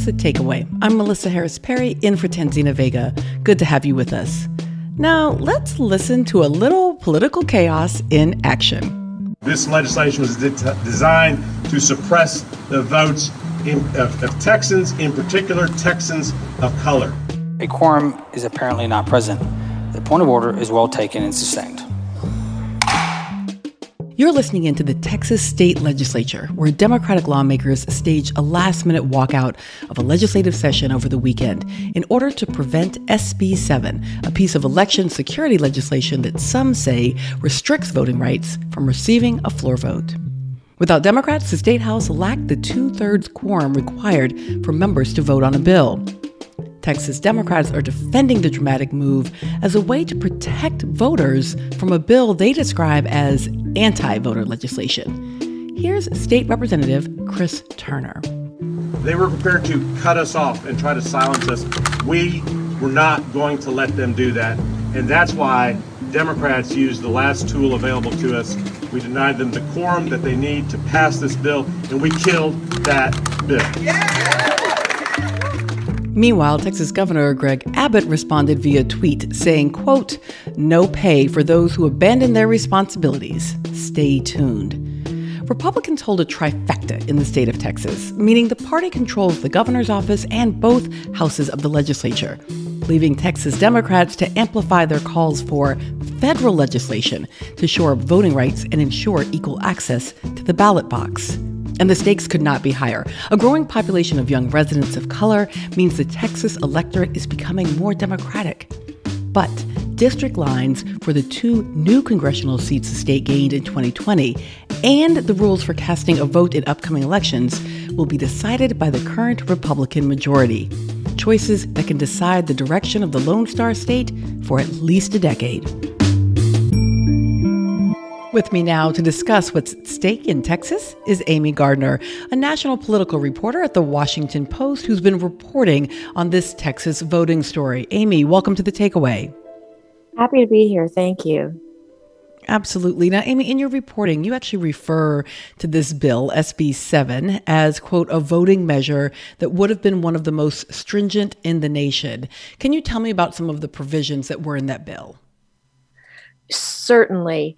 The Takeaway. I'm Melissa Harris Perry, in for Tanzina Vega. Good to have you with us. Now, let's listen to a little political chaos in action. This legislation was designed to suppress the votes of Texans, in particular Texans of color. A quorum is apparently not present. The point of order is well taken and sustained. You're listening into the Texas state legislature, where Democratic lawmakers staged a last-minute walkout of a legislative session over the weekend in order to prevent SB 7, a piece of election security legislation that some say restricts voting rights from receiving a floor vote. Without Democrats, the state house lacked the two-thirds quorum required for members to vote on a bill. Texas Democrats are defending the dramatic move as a way to protect voters from a bill they describe as anti-voter legislation. Here's State Representative Chris Turner. They were prepared to cut us off and try to silence us. We were not going to let them do that. And that's why Democrats used the last tool available to us. We denied them the quorum that they need to pass this bill, and we killed that bill. Yeah! Meanwhile, Texas Governor Greg Abbott responded via tweet saying, quote, "No pay for those who abandon their responsibilities. Stay tuned." Republicans hold a trifecta in the state of Texas, meaning the party controls the governor's office and both houses of the legislature, leaving Texas Democrats to amplify their calls for federal legislation to shore up voting rights and ensure equal access to the ballot box. And the stakes could not be higher. A growing population of young residents of color means the Texas electorate is becoming more Democratic. But district lines for the two new congressional seats the state gained in 2020 and the rules for casting a vote in upcoming elections will be decided by the current Republican majority. Choices that can decide the direction of the Lone Star State for at least a decade. With me now to discuss what's at stake in Texas is Amy Gardner, a national political reporter at The Washington Post who's been reporting on this Texas voting story. Amy, welcome to The Takeaway. Happy to be here. Thank you. Absolutely. Now, Amy, in your reporting, you actually refer to this bill, SB 7, as, quote, a voting measure that would have been one of the most stringent in the nation. Can you tell me about some of the provisions that were in that bill? Certainly.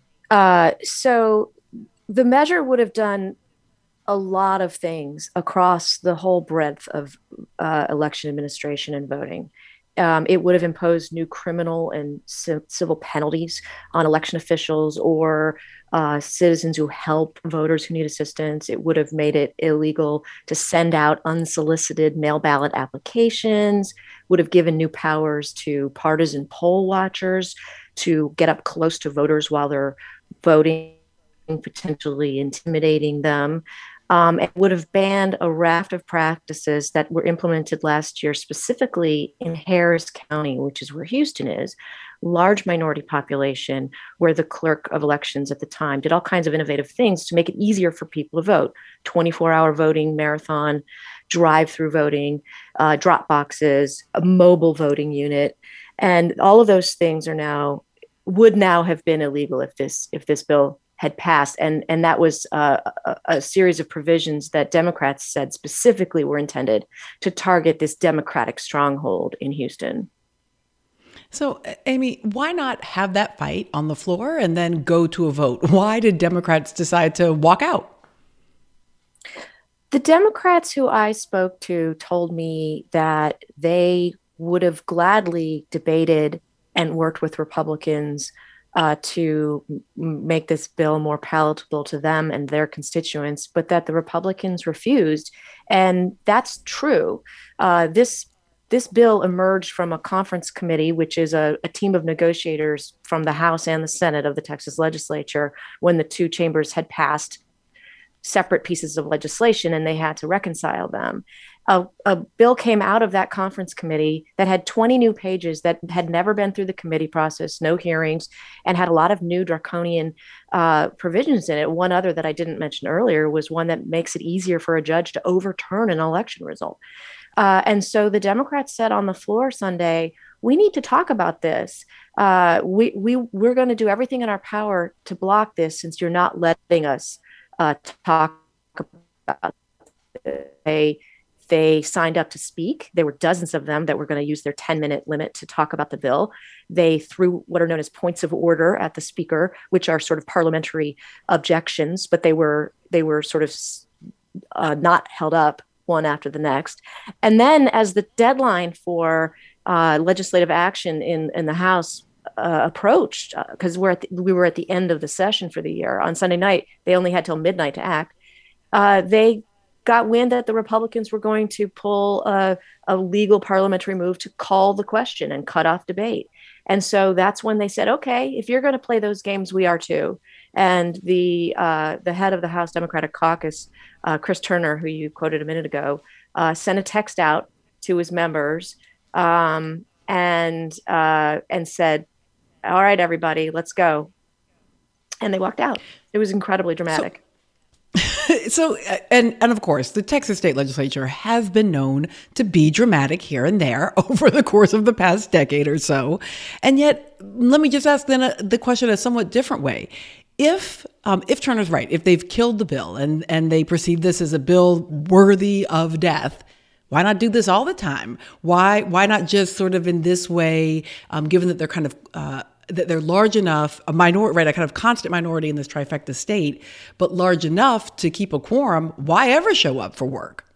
So the measure would have done a lot of things across the whole breadth of election administration and voting. It would have imposed new criminal and civil penalties on election officials or citizens who help voters who need assistance. It would have made it illegal to send out unsolicited mail ballot applications, would have given new powers to partisan poll watchers to get up close to voters while they're voting, potentially intimidating them. It would have banned a raft of practices that were implemented last year, specifically in Harris County, which is where Houston is, large minority population, where the clerk of elections at the time did all kinds of innovative things to make it easier for people to vote. 24-hour voting marathon, drive-through voting, drop boxes, a mobile voting unit. And all of those things would now have been illegal if this bill had passed. And that was a series of provisions that Democrats said specifically were intended to target this Democratic stronghold in Houston. So, Amy, why not have that fight on the floor and then go to a vote? Why did Democrats decide to walk out? The Democrats who I spoke to told me that they would have gladly debated and worked with Republicans to make this bill more palatable to them and their constituents, but that the Republicans refused. And that's true. This bill emerged from a conference committee, which is a team of negotiators from the House and the Senate of the Texas legislature, when the two chambers had passed separate pieces of legislation and they had to reconcile them. A bill came out of that conference committee that had 20 new pages that had never been through the committee process, no hearings, and had a lot of new draconian provisions in it. One other that I didn't mention earlier was one that makes it easier for a judge to overturn an election result. And so the Democrats said on the floor Sunday, we need to talk about this. We're going to do everything in our power to block this since you're not letting us talk about it. They signed up to speak. There were dozens of them that were going to use their 10-minute limit to talk about the bill. They threw what are known as points of order at the speaker, which are sort of parliamentary objections, but they were sort of not held up one after the next. And then as the deadline for legislative action in the House approached, because we were at the end of the session for the year on Sunday night, they only had till midnight to act. They got wind that the Republicans were going to pull a legal parliamentary move to call the question and cut off debate. And so that's when they said, okay, if you're going to play those games, we are too. And the head of the House Democratic Caucus, Chris Turner, who you quoted a minute ago, sent a text out to his members and said, all right, everybody, let's go. And they walked out. It was incredibly dramatic. So, and of course, the Texas state legislature has been known to be dramatic here and there over the course of the past decade or so. And yet, let me just ask then the question a somewhat different way. If Turner's right, if they've killed the bill and they perceive this as a bill worthy of death, why not do this all the time? Why not just sort of in this way, given that they're kind of that they're large enough, a minority, right, a kind of constant minority in this trifecta state, but large enough to keep a quorum, why ever show up for work?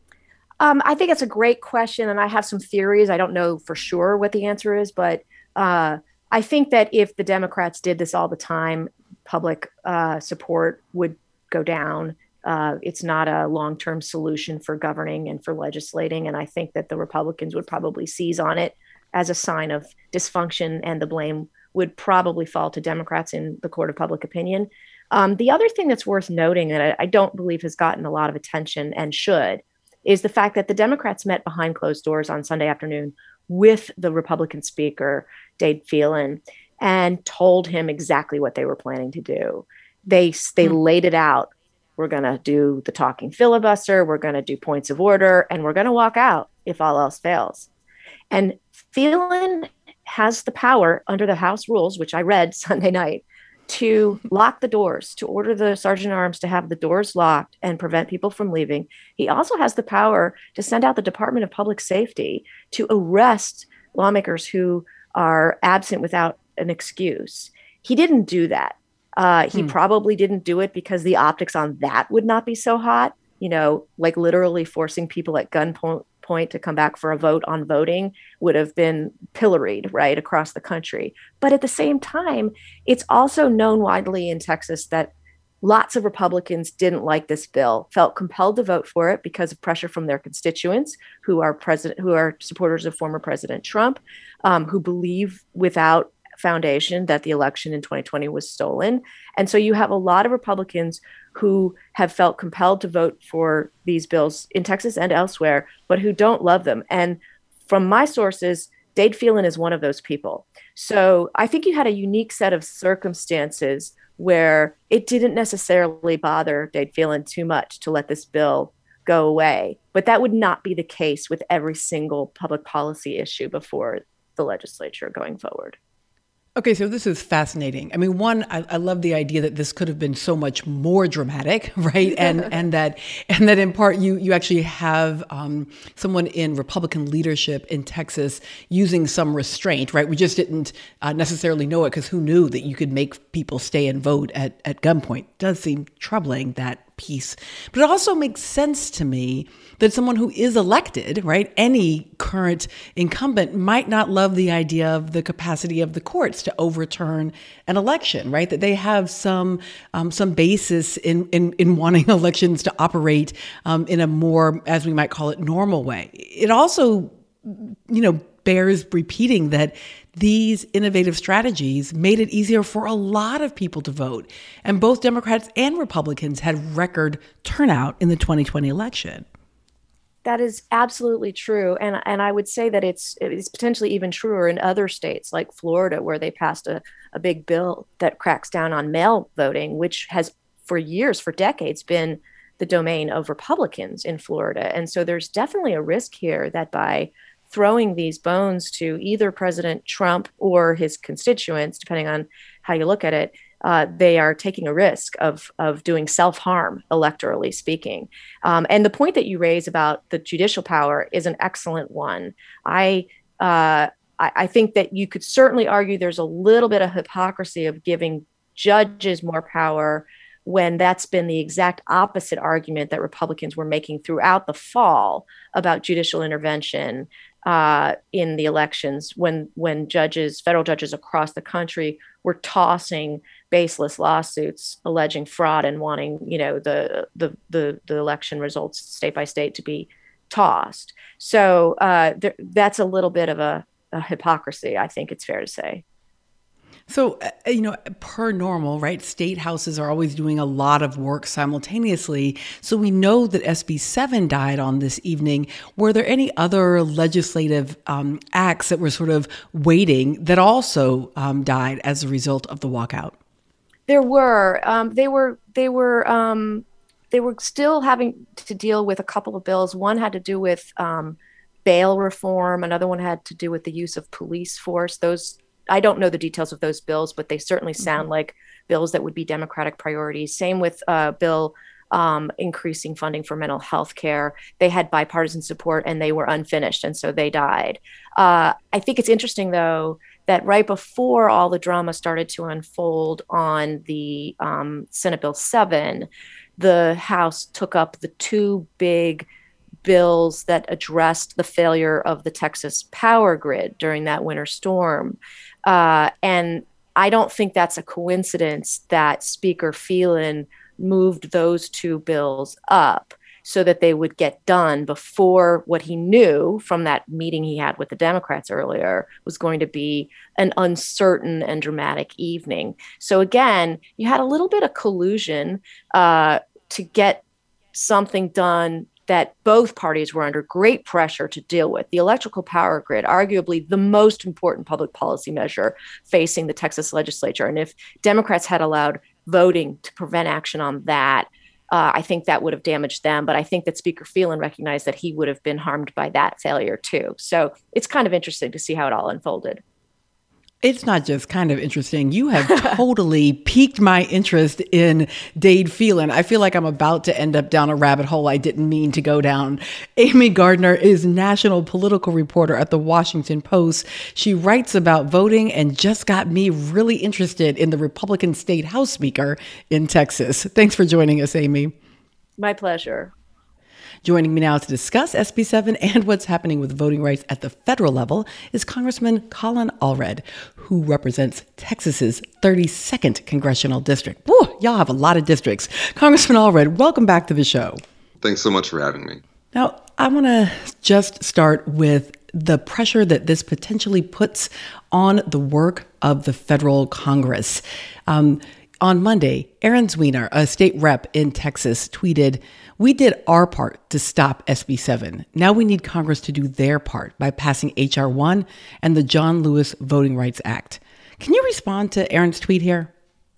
I think it's a great question, and I have some theories. I don't know for sure what the answer is, but I think that if the Democrats did this all the time, public support would go down. It's not a long-term solution for governing and for legislating, and I think that the Republicans would probably seize on it as a sign of dysfunction, and the blame would probably fall to Democrats in the court of public opinion. The other thing that's worth noting that I don't believe has gotten a lot of attention and should is the fact that the Democrats met behind closed doors on Sunday afternoon with the Republican Speaker, Dade Phelan, and told him exactly what they were planning to do. They laid it out. We're going to do the talking filibuster. We're going to do points of order, and we're going to walk out if all else fails. And Phelan has the power under the House rules, which I read Sunday night, to lock the doors, to order the sergeant at arms to have the doors locked and prevent people from leaving. He also has the power to send out the Department of Public Safety to arrest lawmakers who are absent without an excuse. He didn't do that. He probably didn't do it because the optics on that would not be so hot, like literally forcing people at gunpoint to come back for a vote on voting would have been pilloried right across the country. But at the same time, it's also known widely in Texas that lots of Republicans didn't like this bill, felt compelled to vote for it because of pressure from their constituents who are supporters of former President Trump, who believe without foundation that the election in 2020 was stolen. And so you have a lot of Republicans who have felt compelled to vote for these bills in Texas and elsewhere, but who don't love them. And from my sources, Dade Phelan is one of those people. So I think you had a unique set of circumstances where it didn't necessarily bother Dade Phelan too much to let this bill go away. But that would not be the case with every single public policy issue before the legislature going forward. Okay, so this is fascinating. I mean, one, I love the idea that this could have been so much more dramatic, right? And that in part you actually have someone in Republican leadership in Texas using some restraint, right? We just didn't necessarily know it because who knew that you could make people stay and vote at gunpoint? It does seem troubling, that piece. But it also makes sense to me that someone who is elected, right, any current incumbent might not love the idea of the capacity of the courts to overturn an election, right? That they have some basis in wanting elections to operate in a more, as we might call it, normal way. It also, bears repeating that these innovative strategies made it easier for a lot of people to vote. And both Democrats and Republicans had record turnout in the 2020 election. That is absolutely true. And I would say that it's potentially even truer in other states like Florida, where they passed a big bill that cracks down on mail voting, which has for years, for decades, been the domain of Republicans in Florida. And so there's definitely a risk here that by throwing these bones to either President Trump or his constituents, depending on how you look at it, they are taking a risk of doing self-harm, electorally speaking. And the point that you raise about the judicial power is an excellent one. I think that you could certainly argue there's a little bit of hypocrisy of giving judges more power when that's been the exact opposite argument that Republicans were making throughout the fall about judicial intervention in the elections, when federal judges across the country were tossing baseless lawsuits alleging fraud and wanting, the election results state by state to be tossed. So that's a little bit of a hypocrisy, I think it's fair to say. So, per normal, right, state houses are always doing a lot of work simultaneously. So we know that SB 7 died on this evening. Were there any other legislative acts that were sort of waiting that also died as a result of the walkout? There were. They were still having to deal with a couple of bills. One had to do with bail reform. Another one had to do with the use of police force. I don't know the details of those bills, but they certainly sound like bills that would be Democratic priorities. Same with bill increasing funding for mental health care. They had bipartisan support and they were unfinished, and so they died. I think it's interesting, though, that right before all the drama started to unfold on the Senate Bill 7, the House took up the two big bills that addressed the failure of the Texas power grid during that winter storm. And I don't think that's a coincidence that Speaker Phelan moved those two bills up so that they would get done before what he knew from that meeting he had with the Democrats earlier was going to be an uncertain and dramatic evening. So again, you had a little bit of collusion to get something done that both parties were under great pressure to deal with. The electrical power grid, arguably the most important public policy measure facing the Texas legislature. And if Democrats had allowed voting to prevent action on that, I think that would have damaged them. But I think that Speaker Phelan recognized that he would have been harmed by that failure too. So it's kind of interesting to see how it all unfolded. It's not just kind of interesting. You have totally piqued my interest in Dade Phelan. I feel like I'm about to end up down a rabbit hole I didn't mean to go down. Amy Gardner is national political reporter at the Washington Post. She writes about voting and just got me really interested in the Republican State House Speaker in Texas. Thanks for joining us, Amy. My pleasure. Joining me now to discuss SB 7 and what's happening with voting rights at the federal level is Congressman Colin Allred, who represents Texas's 32nd congressional district. Woo, y'all have a lot of districts. Congressman Allred, welcome back to the show. Thanks so much for having me. Now, I want to just start with the pressure that this potentially puts on the work of the federal Congress. On Monday, Aaron Zwiener, a state rep in Texas, tweeted, "We did our part to stop SB 7. Now we need Congress to do their part by passing H.R. 1 and the John Lewis Voting Rights Act." Can you respond to Aaron's tweet here?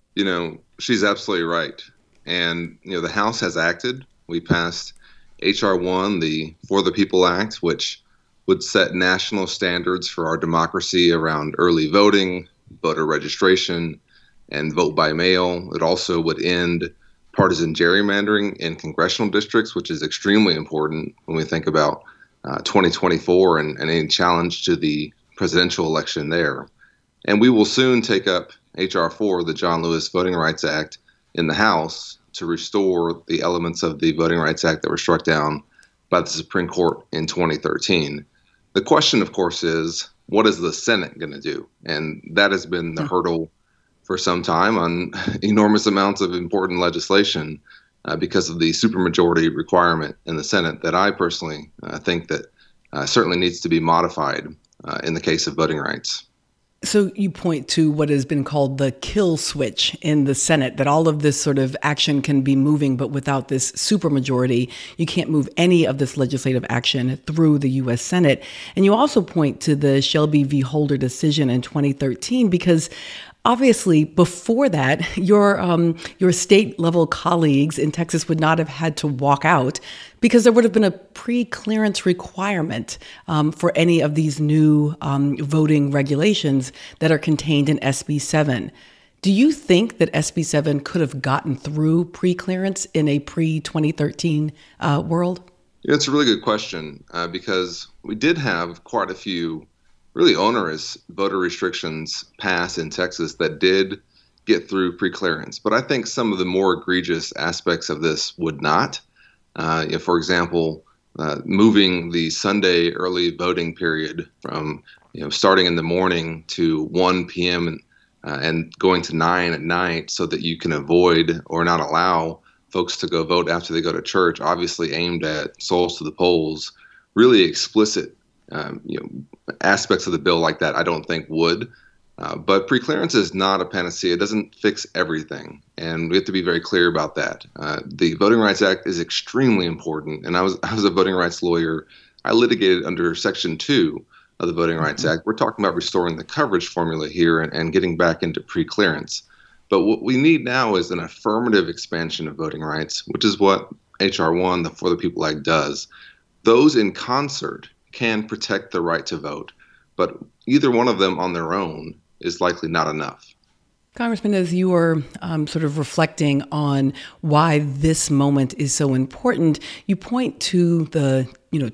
She's absolutely right. And, the House has acted. We passed H.R. 1, the For the People Act, which would set national standards for our democracy around early voting, voter registration, and vote by mail. It also would end partisan gerrymandering in congressional districts, which is extremely important when we think about 2024 and any challenge to the presidential election there. And we will soon take up H.R. 4, the John Lewis Voting Rights Act, in the House to restore the elements of the Voting Rights Act that were struck down by the Supreme Court in 2013. The question, of course, is what is the Senate going to do? And that has been the hurdle for some time on enormous amounts of important legislation because of the supermajority requirement in the Senate that I personally think that certainly needs to be modified in the case of voting rights. So you point to what has been called the kill switch in the Senate, that all of this sort of action can be moving, but without this supermajority, you can't move any of this legislative action through the U.S. Senate. And you also point to the Shelby v. Holder decision in 2013, because obviously, before that, your state level colleagues in Texas would not have had to walk out because there would have been a pre-clearance requirement for any of these new voting regulations that are contained in SB 7. Do you think that SB 7 could have gotten through pre-clearance in a pre-2013 world? It's a really good question because we did have quite a few really onerous voter restrictions passed in Texas that did get through pre-clearance. But I think some of the more egregious aspects of this would not. For example, moving the Sunday early voting period from starting in the morning to 1 p.m. And going to 9 at night so that you can avoid or not allow folks to go vote after they go to church, obviously aimed at souls to the polls. Really explicit aspects of the bill like that I don't think would. But preclearance is not a panacea. It doesn't fix everything. And we have to be very clear about that. The Voting Rights Act is extremely important. And I was a voting rights lawyer. I litigated under Section 2 of the Voting Rights Act. We're talking about restoring the coverage formula here and getting back into preclearance. But what we need now is an affirmative expansion of voting rights, which is what H.R. 1, the For the People Act, does. Those in concert can protect the right to vote, but either one of them on their own is likely not enough. Congressman, as you are sort of reflecting on why this moment is so important, you point to the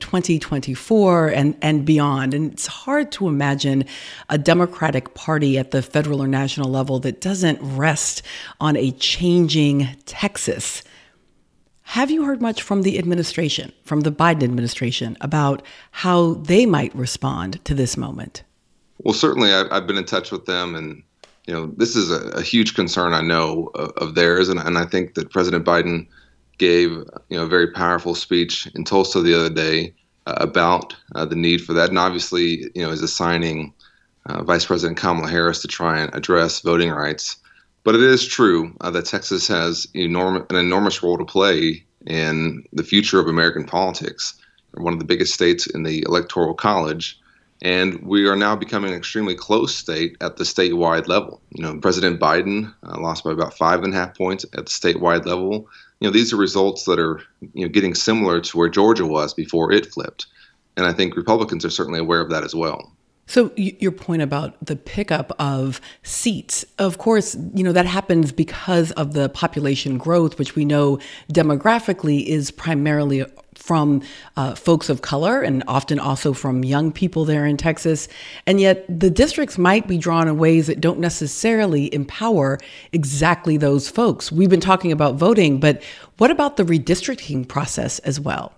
2024 and beyond. And it's hard to imagine a Democratic Party at the federal or national level that doesn't rest on a changing Texas. Have you heard much from the administration, from the Biden administration, about how they might respond to this moment? Well, certainly I've been in touch with them, and this is a huge concern I know of theirs, and I think that President Biden gave a very powerful speech in Tulsa the other day about the need for that, and obviously is assigning Vice President Kamala Harris to try and address voting rights. But it is true that Texas has an enormous role to play in the future of American politics. We're one of the biggest states in the Electoral College. And we are now becoming an extremely close state at the statewide level. President Biden lost by about 5.5 points at the statewide level. These are results that are getting similar to where Georgia was before it flipped. And I think Republicans are certainly aware of that as well. So your point about the pickup of seats, of course, that happens because of the population growth, which we know demographically is primarily from folks of color and often also from young people there in Texas. And yet the districts might be drawn in ways that don't necessarily empower exactly those folks. We've been talking about voting, but what about the redistricting process as well?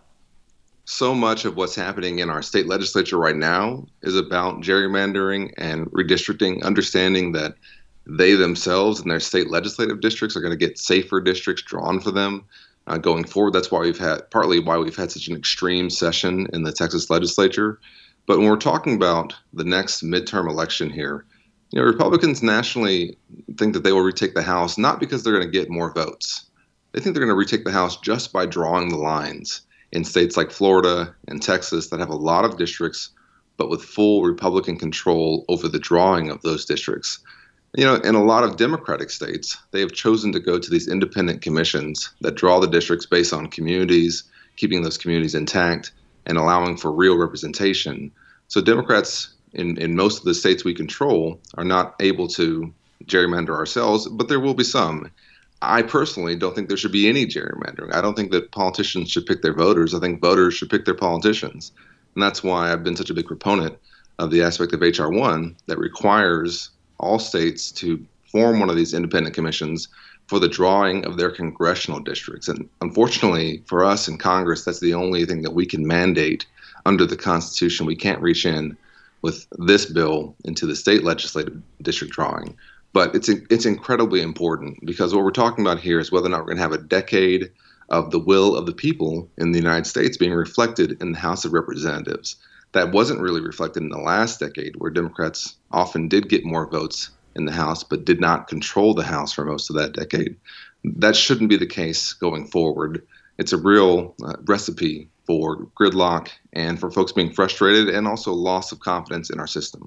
So much of what's happening in our state legislature right now is about gerrymandering and redistricting, understanding that they themselves and their state legislative districts are going to get safer districts drawn for them going forward. That's partly why we've had such an extreme session in the Texas legislature. But when we're talking about the next midterm election here, Republicans nationally think that they will retake the House, not because they're going to get more votes. They think they're going to retake the House just by drawing the lines in states like Florida and Texas that have a lot of districts, but with full Republican control over the drawing of those districts. In a lot of Democratic states, they have chosen to go to these independent commissions that draw the districts based on communities, keeping those communities intact and allowing for real representation. So Democrats in most of the states we control are not able to gerrymander ourselves, but there will be some. I personally don't think there should be any gerrymandering. I don't think that politicians should pick their voters. I think voters should pick their politicians. And that's why I've been such a big proponent of the aspect of H.R. 1 that requires all states to form one of these independent commissions for the drawing of their congressional districts. And unfortunately for us in Congress, that's the only thing that we can mandate under the Constitution. We can't reach in with this bill into the state legislative district drawing. But it's incredibly important because what we're talking about here is whether or not we're going to have a decade of the will of the people in the United States being reflected in the House of Representatives. That wasn't really reflected in the last decade, where Democrats often did get more votes in the House, but did not control the House for most of that decade. That shouldn't be the case going forward. It's a real recipe for gridlock and for folks being frustrated and also loss of confidence in our system.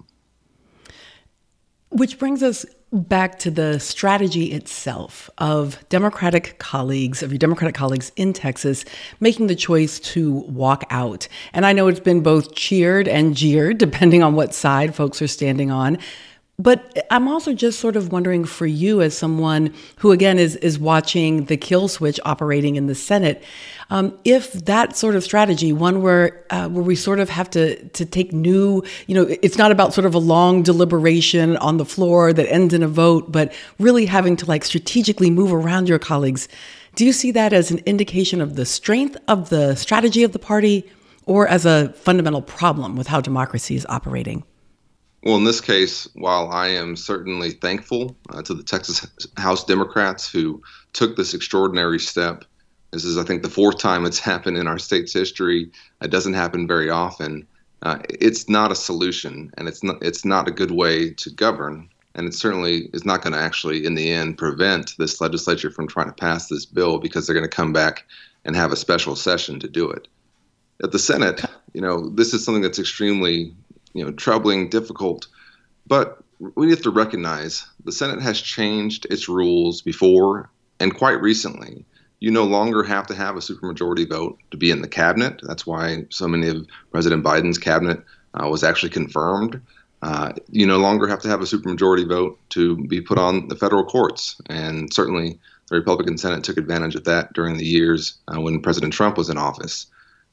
Which brings us back to the strategy itself of your Democratic colleagues in Texas making the choice to walk out. And I know it's been both cheered and jeered, depending on what side folks are standing on. But I'm also just sort of wondering for you as someone who, again, is watching the kill switch operating in the Senate, if that sort of strategy, one where we sort of have to take new, it's not about sort of a long deliberation on the floor that ends in a vote, but really having to strategically move around your colleagues. Do you see that as an indication of the strength of the strategy of the party or as a fundamental problem with how democracy is operating? Well, in this case, while I am certainly thankful to the Texas House Democrats who took this extraordinary step, this is, I think, the fourth time it's happened in our state's history. It doesn't happen very often. It's not a solution, and it's not a good way to govern. And it certainly is not going to actually, in the end, prevent this legislature from trying to pass this bill because they're going to come back and have a special session to do it. At the Senate, this is something that's extremely troubling, difficult, but we have to recognize the Senate has changed its rules before and quite recently. You no longer have to have a supermajority vote to be in the cabinet. That's why so many of President Biden's cabinet was actually confirmed. You no longer have to have a supermajority vote to be put on the federal courts. And certainly the Republican Senate took advantage of that during the years when President Trump was in office.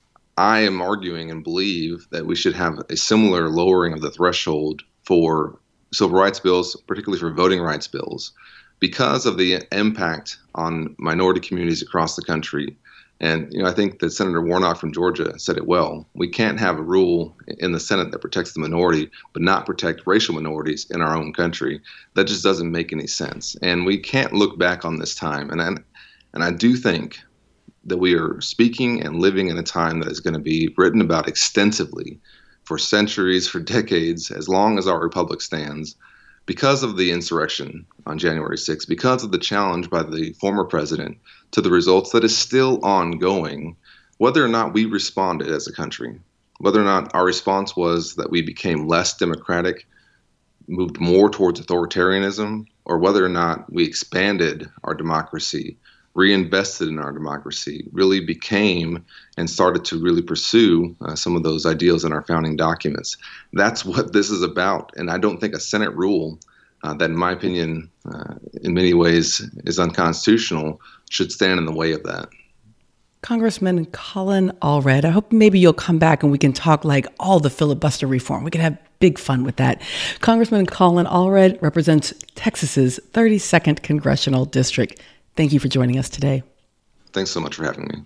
I am arguing and believe that we should have a similar lowering of the threshold for civil rights bills, particularly for voting rights bills, because of the impact on minority communities across the country. And I think that Senator Warnock from Georgia said it well. We can't have a rule in the Senate that protects the minority, but not protect racial minorities in our own country. That just doesn't make any sense. And we can't look back on this time. And I do think that we are speaking and living in a time that is going to be written about extensively for centuries, for decades, as long as our republic stands, because of the insurrection on January 6th, because of the challenge by the former president to the results that is still ongoing, whether or not we responded as a country, whether or not our response was that we became less democratic, moved more towards authoritarianism, or whether or not we expanded our democracy, reinvested in our democracy, really became and started to really pursue some of those ideals in our founding documents. That's what this is about. And I don't think a Senate rule that, in my opinion, in many ways is unconstitutional, should stand in the way of that. Congressman Colin Allred, I hope maybe you'll come back and we can talk all the filibuster reform. We can have big fun with that. Congressman Colin Allred represents Texas's 32nd Congressional District. Thank you for joining us today. Thanks so much for having me.